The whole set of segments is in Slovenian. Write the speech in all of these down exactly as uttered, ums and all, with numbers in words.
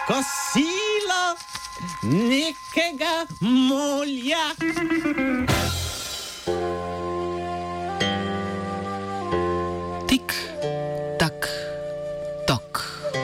kosilo nekega molja. Tik, tak, tok.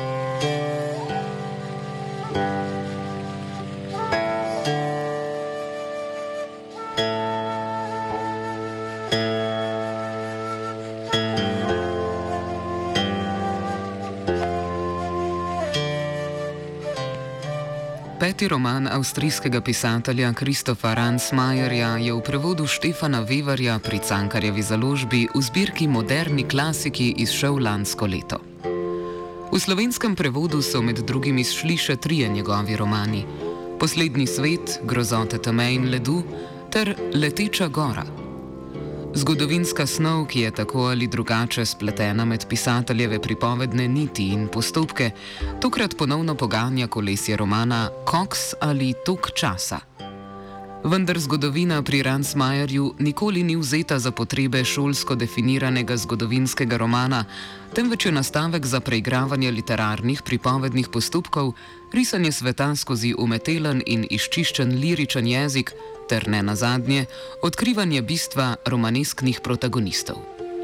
Peti roman avstrijskega pisatelja Kristofa Ransmayerja je v prevodu Štefana Weverja pri Cankarjevi založbi v zbirki Moderni klasiki izšel lansko leto. V slovenskem prevodu so med drugim izšli še trije njegovi romani: Poslednji svet, Grozote teme in ledu ter Leteča gora. Zgodovinska snov, ki je tako ali drugače spletena med pisateljeve pripovedne niti in postopke, tokrat ponovno poganja kolesje romana Koks ali tok časa. Vendar zgodovina pri Ransmayerju nikoli ni vzeta za potrebe šolsko definiranega zgodovinskega romana, temveč je nastavek za preigravanje literarnih pripovednih postopkov, risanje sveta skozi umetelen in izčiščen liričen jezik ter ne nazadnje odkrivanje bistva romanesknih protagonistov.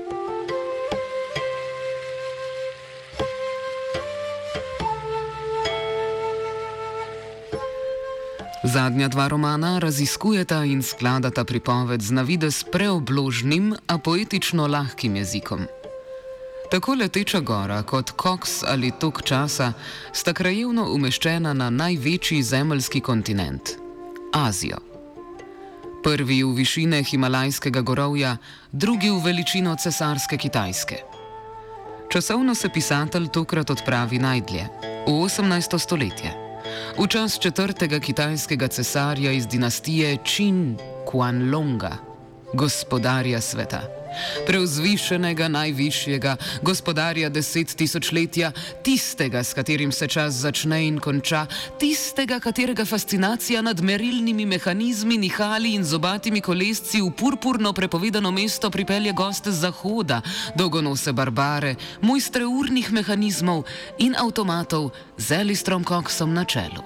Zadnja dva romana raziskujeta in skladata pripoved z navidez preobložnim, a poetično lahkim jezikom. Tako Leteča gora kot Koks ali tok časa sta krajevno umeščena na največji zemeljski kontinent – Azijo. Prvi v višine Himalajskega gorovja, drugi v veličino cesarske Kitajske. Časovno se pisatelj tokrat odpravi najdlje, v osemnajsto stoletje, v čas četrtega kitajskega cesarja iz dinastije Qin Qianlonga, gospodarja sveta, preuzvišenega najvišjega, gospodarja deset tisočletja, tistega, s katerim se čas začne in konča, tistega, katerega fascinacija nad merilnimi mehanizmi, nihali in zobatimi kolesci v purpurno prepovedano mesto pripelje goste z zahoda, dolgonose barbare, mojstre urnih mehanizmov in avtomatov z Alistrom Coxom na čelu.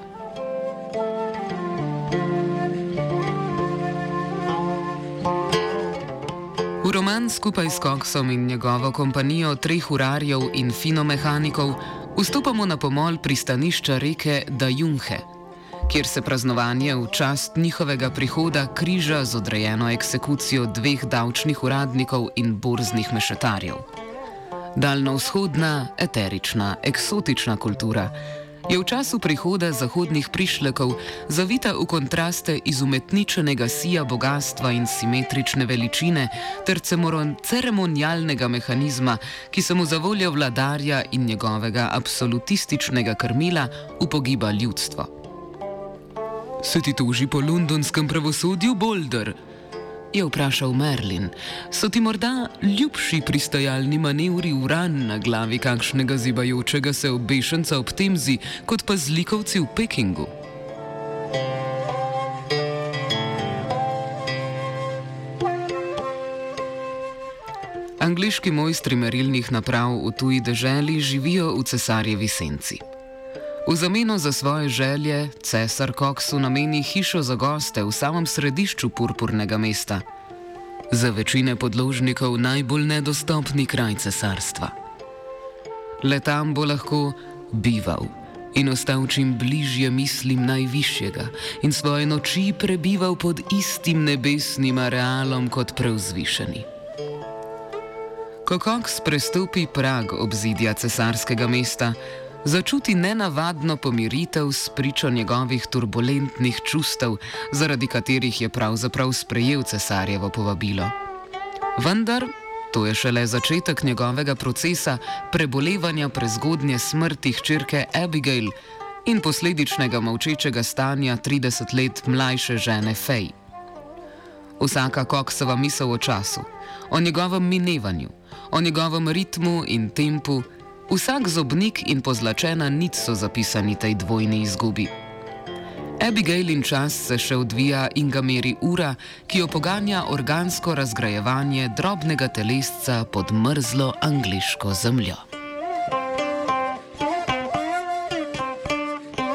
V roman skupaj s Coxom in njegovo kompanijo treh urarjev in finomehanikov vstopamo na pomol pristanišča reke Dajunhe, kjer se praznovanje v čast njihovega prihoda križa z odrejeno eksekucijo dveh davčnih uradnikov in borznih mešetarjev. Daljnovzhodna, eterična, eksotična kultura je v času prihoda zahodnih prišlekov zavita v kontraste izumetničenega sija bogatstva in simetrične veličine ter ceremonialnega mehanizma, ki se mu za voljo vladarja in njegovega absolutističnega krmila upogiba ljudstvo. Se ti toži po londonskem pravosodju, Boulder? Je vprašal Merlin. So ti morda ljubši pristajalni manevri uran na glavi kakšnega zibajočega se obešenca ob Temzi, kot pa zlikovci v Pekingu? Angleški mojstri merilnih naprav v tuji deželi živijo v cesarjevi senci. V zameno za svoje želje cesar Coxu nameni hišo za goste v samem središču purpurnega mesta. Za večine podložnikov najbolj nedostopni kraj cesarstva. Le tam bo lahko bival in ostal čim bližje mislim najvišjega in svoje noči prebival pod istim nebesnim arealom kot preuzvišeni. Ko Cox prestopi prag obzidja cesarskega mesta, začuti nenavadno pomiritev s pričo njegovih turbulentnih čustev, zaradi katerih je pravzaprav sprejel cesarjevo povabilo. Vendar, to je šele začetek njegovega procesa prebolevanja prezgodnje smrti hčerke Abigail in posledičnega molčečega stanja trideset let mlajše žene Fay. Vsaka Coxova misel o času, o njegovem minevanju, o njegovem ritmu in tempu, vsak zobnik in pozlačena nit so zapisani tej dvojni izgubi. Abigailin čas se še odvija in ga meri ura, ki jo poganja organsko razgrajevanje drobnega telesca pod mrzlo angleško zemljo.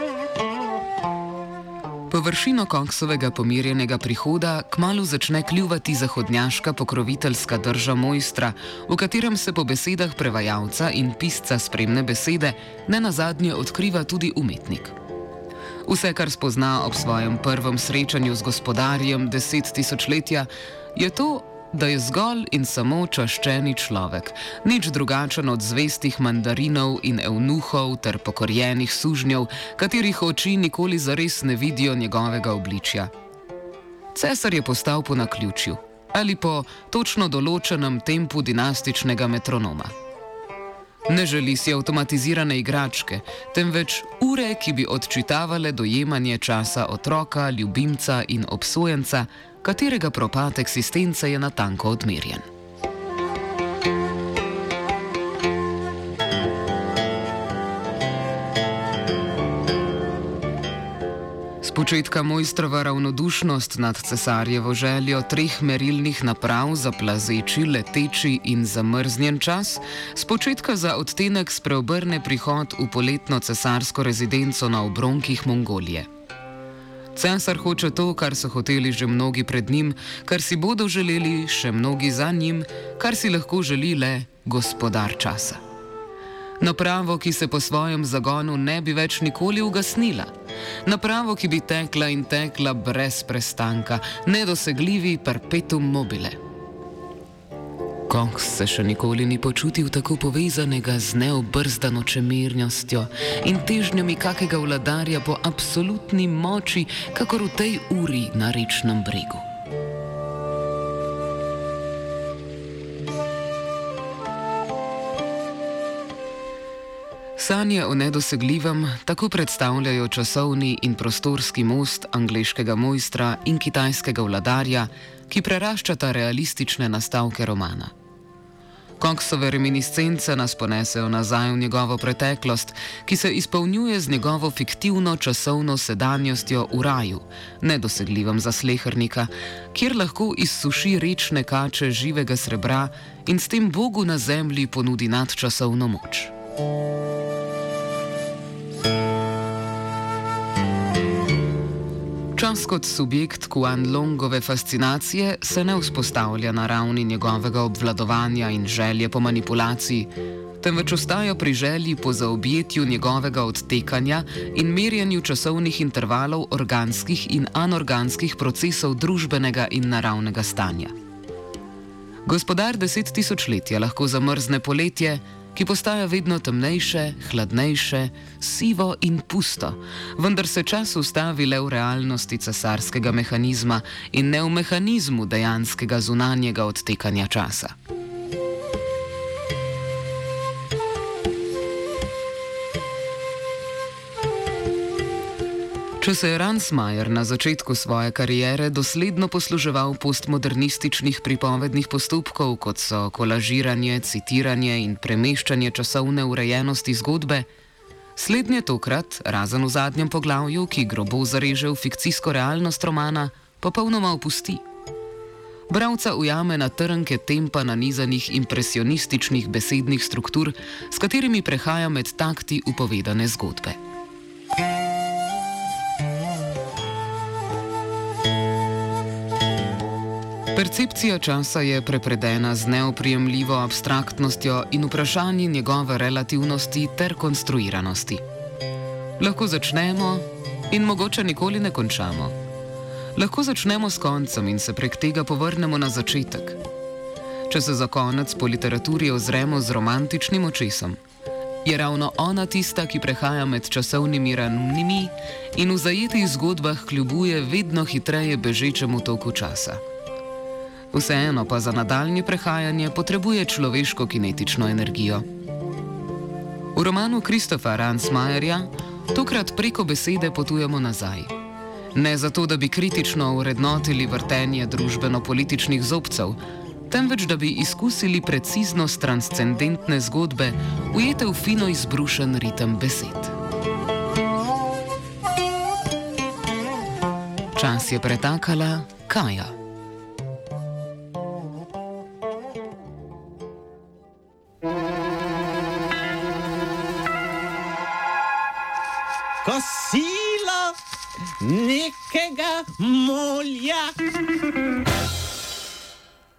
Površino Koksovega pomirjenega prihoda kmalu začne kljuvati zahodnjaška pokroviteljska drža mojstra, v katerem se po besedah prevajalca in pisca spremne besede nenazadnje odkriva tudi umetnik. Vse, kar spozna ob svojem prvem srečanju z gospodarjem deset tisočletja, je to, da je zgolj in samo čaščeni človek, nič drugačen od zvestih mandarinov in evnuhov ter pokorjenih sužnjev, katerih oči nikoli zares ne vidijo njegovega obličja. Cesar je postal po naključju ali po točno določenem tempu dinastičnega metronoma. Ne želi si avtomatizirane igračke, temveč ure, ki bi odčitavale dojemanje časa otroka, ljubimca in obsojenca, katerega propad eksistence je natanko odmerjen. Spočetka mojstrova ravnodušnost nad cesarjevo željo treh merilnih naprav za plazeči, leteči in zamrznjen čas, spočetka za odtenek spreobrne prihod v poletno cesarsko rezidenco na obronkih Mongolije. Cesar hoče to, kar so hoteli že mnogi pred njim, kar si bodo želeli še mnogi za njim, kar si lahko želi le gospodar časa. Napravo, ki se po svojem zagonu ne bi več nikoli ugasnila. Napravo, ki bi tekla in tekla brez prestanka, nedosegljivi perpetuum mobile. Koks se še nikoli ni počutil tako povezanega z neobrzdano čemernostjo in težnjami kakega vladarja po absolutni moči, kakor v tej uri na rečnem bregu. Sanje o nedosegljivem tako predstavljajo časovni in prostorski most angleškega mojstra in kitajskega vladarja, ki preraščata realistične nastavke romana. Koksove reminiscence nas ponesejo nazaj v njegovo preteklost, ki se izpolnjuje z njegovo fiktivno časovno sedanjostjo v raju, nedosegljivem za slehernika, kjer lahko izsuši rečne kače živega srebra in s tem Bogu na zemlji ponudi nadčasovno moč. Čas kot subjekt Kuan-Longove fascinacije se ne vzpostavlja na ravni njegovega obvladovanja in želje po manipulaciji, temveč ostaja pri želji po zaobjetju njegovega odtekanja in merjenju časovnih intervalov organskih in anorganskih procesov družbenega in naravnega stanja. Gospodar deset tisočletja lahko zamrzne poletje, ki postaja vedno temnejše, hladnejše, sivo in pusto, vendar se čas ustavi le v realnosti cesarskega mehanizma in ne v mehanizmu dejanskega zunanjega odtekanja časa. Če se je Ransmajer na začetku svoje kariere dosledno posluževal postmodernističnih pripovednih postopkov, kot so kolažiranje, citiranje in premeščanje časovne urejenosti zgodbe, slednje tokrat, razen v zadnjem poglavju, ki grobo zareže v fikcijsko realnost romana, popolnoma opusti. Bralca ujame na trnke tempa nanizanih impresionističnih besednih struktur, s katerimi prehaja med takti upovedane zgodbe. Percepcija časa je prepredena z neoprijemljivo abstraktnostjo in vprašanji njegove relativnosti ter konstruiranosti. Lahko začnemo in mogoče nikoli ne končamo. Lahko začnemo s koncem in se prek tega povrnemo na začetek. Če se za konec po literaturi ozremo z romantičnim očesom, je ravno ona tista, ki prehaja med časovnimi ravnini in v zajetih zgodbah kljubuje vedno hitreje bežečemu toku časa. Vseeno pa za nadaljnje prehajanje potrebuje človeško kinetično energijo. V romanu Christopha Ransmayerja tokrat preko besede potujemo nazaj. Ne zato, da bi kritično urednotili vrtenje družbeno-političnih zobcev, temveč da bi izkusili preciznost transcendentne zgodbe, ujete v fino izbrušen ritem besed. Čas je pretakala Kaja. Kosilo nekega molja.